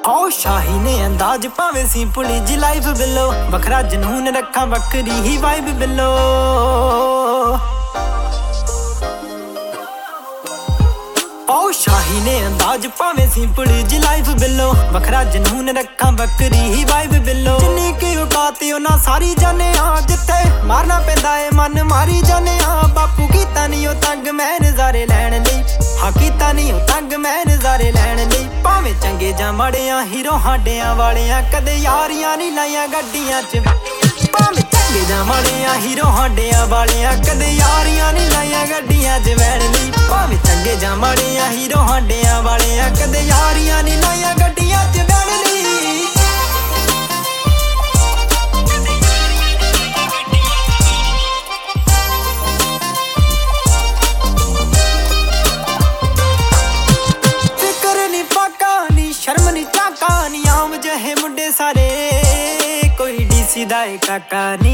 ओ शाही ने अंदाज भावे सिंपली जी life below बखरा जनून रखा बकरी ही वाइब बिलो। ओ शाही ने अंदाज भावे सिंपली जी लाइफ बिलो बखरा जनून रखा बकरी ही वाइब बिलो। जिन्नी की औकात ना सारी जाने आ जिथे मारना पैंदा है मन मारी जाने आ। बापू कीता नहीं ओ तंग मैं नजारे लैण लई हाँ कीता नहीं ओ तंग मैं नजारे लैण लई। भावें चंगे जां माड़ियां हीरो हाडियां वालियां कदे यारियां नहीं लाइयां गड्डियां च। भावें चंगे जां माड़ियां हीरो हाडियां वालियां कदे यारियां नहीं लाइयां गड्डियां च बैण लई। भावें चंगे जां माड़ियां हीरो हाडियां वालियां कदे यारियां नहीं लाइयां गड्डियां च बैण लई। शर्म नी झाका नी आम जहे मुंडे सारे कोई डीसी दा काका नी।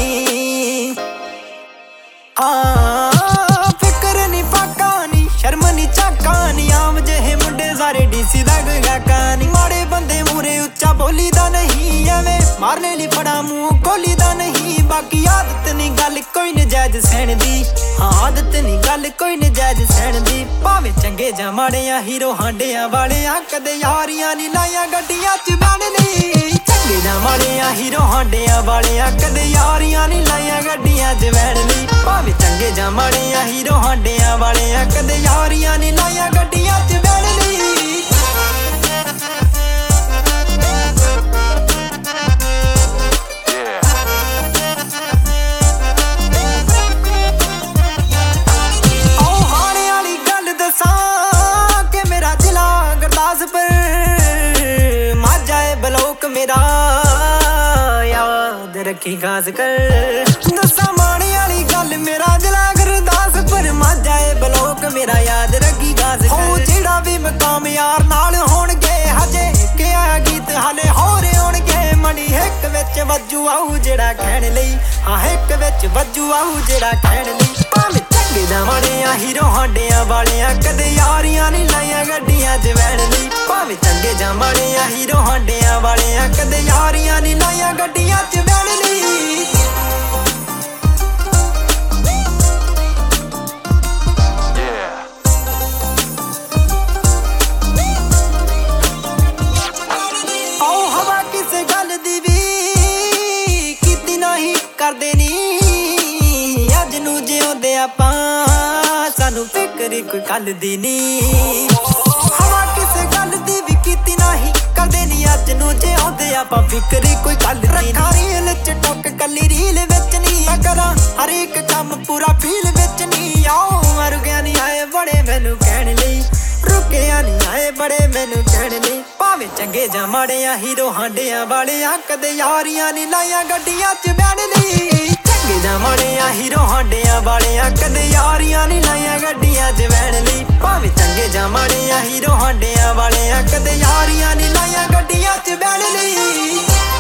हाँ फिक्र नी पाका नी शर्म नी झाका नी आम जहे मुंडे सारे डीसी दा कोई काका नी। माड़े बंदे मूरे उच्चा बोली दा नहीं एवें मारने ली फड़ा मुंह खोली दा नहीं। बाकी आदत नी गल कोई नजायज सहन दी हाँ आदत नी गल कोई नजायज सहन दी। भावें चंगे जां माड़ियां हीरो हांडियां वालियां कदे यारियां नी लाइयां गड्डियां च बैण लई। चंगे जां माड़ियां हीरो हांडियां वालियां कदे यारियां नी लाइयां गड्डियां च बैण लई। भावें चंगे जां माड़ियां हीरो हांडियां वालियां कदे यारियां नी लाइयां गड्डियां च बैण लई। मेरा याद रखी खास कर दसा माने वाली गल मेरा जिला गुरदासपुर माझा है बलोक मेरा याद रखी खास कर। हो जेड़ा भी मकाम यार नाल होणगे हजे क्या गीत हाले होर होणगे। मनी हिक विच वजू आऊ जेड़ा कहण लई हाँ हिक विच वजू आऊ जेड़ा कहण लई। भावें चंगे जां माड़ियां हीरो हांडियां वालियां कदे यारियां नहीं लाइयां गड्डियां च बैण लई। भावें चंगे जां माड़ियां हीरो हांडियां वालियां कदे यारियां नहीं लाइयां गड्डियां च बैण लई। आओ हवा किसे गल दी वी कीती नहीं करदे नी अज नूं जिउंदे आपां सानू फिक्र कोई कल दी नी। हवा किसे गल दी वी कीती नहीं करदे नी अज नूं जिउंदे आपां फिक्र कोई कल दी नी। रखा रील च टुक कली रील विच नी मैं करां हर एक काम पूरा फील विच नी। आओ मर गया नी आए बड़े मैनू कहण लई रुकिया नी आए बड़े मैनू कहण लई। भावें चंगे जां माड़ियां हीरो हांडियां वालियां कदे यारियां नी लाइयां गड्डियां च बैण लई। चंगे जां माड़ियां हीरो हांडियां वालियां कदे यारियां नी लाइयां गड्डियां च बैण लई। भावें चंगे जां माड़ियां हीरो हांडियां वालियां कदे यारियां नी लाइयां गड्डियां च बैण लई।